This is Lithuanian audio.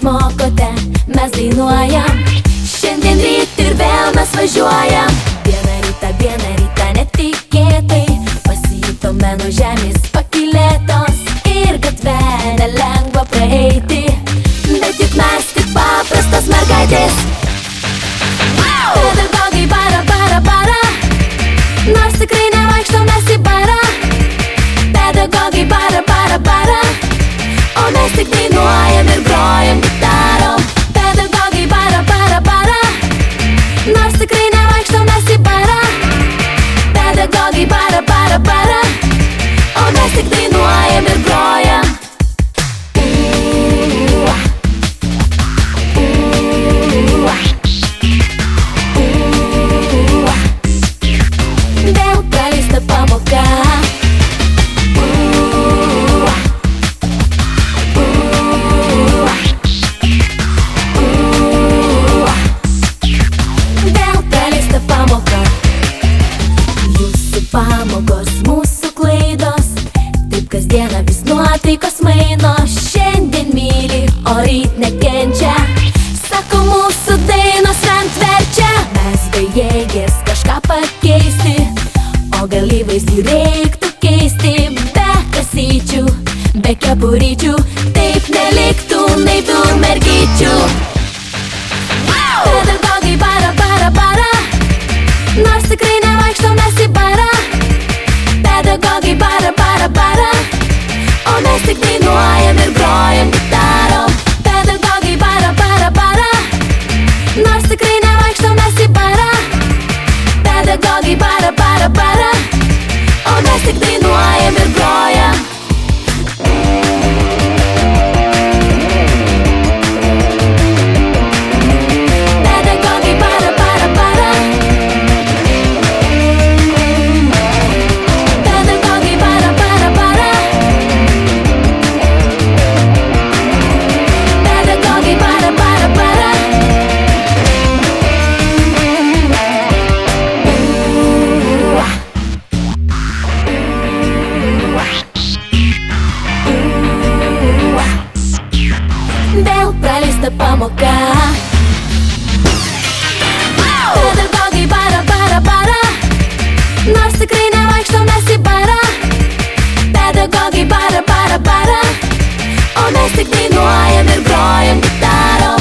išmokote, mes dainuojam. Šiandien ryt ir vėl mes važiuojam. Vieną rytą netikėtai pasijutome nuo žemės pakylėtos ir gatvę nelengva praeiti, bet juk mes tik paprastos mergaitės. Pedagogai bara, bara, bara, nors tikrai nevaikštom mes į barą. Pedagogai bara, bara, bara, o mes tik dainuojam ir grojam gitarom. Pedagogai bara, bara, bara, nors tikrai nevaikštom mes į barą. Pedagogai bara, bara, bara, o mes tik dainuojam ir grojam. Vėl praleista pamoka. Vėl praleista pamoka. Jūsų pamokos, mūsų klaidos, taip kasdieną vis nuotaikos maino. Šiandien myli, o ryt nekenčia, sako mūsų dainos ant verčia. Mes bejėgės kažką pakeisti, o gal įvaizdį reiktų keisti. Be kasyčių, be kepuryčių, taip neliktų naivių mergyčių. Pedagogai bara, bara, bara, nors tikrai nevaikštom mes į barą. Pedagogai bara, bara, bara, o mes tik dainuojam ir grojam gitarom. Pedagogai bara, bara, bara, nors tikrai nevaikštom mes į barą. Pedagogai bara, bara, bara, o mes tik dainuojam ir grojam. Pedagogai bara, bara, bara, pedagogai bara, bara, bara, pedagogai bara, bara, bara. Vėl praleista pamoka. Pedagogai bara, bara, bara, nors tikrai nevaikštom mes į barą. Pedagogai bara, bara, bara, o mes tik dainuojam ir grojam gitarom.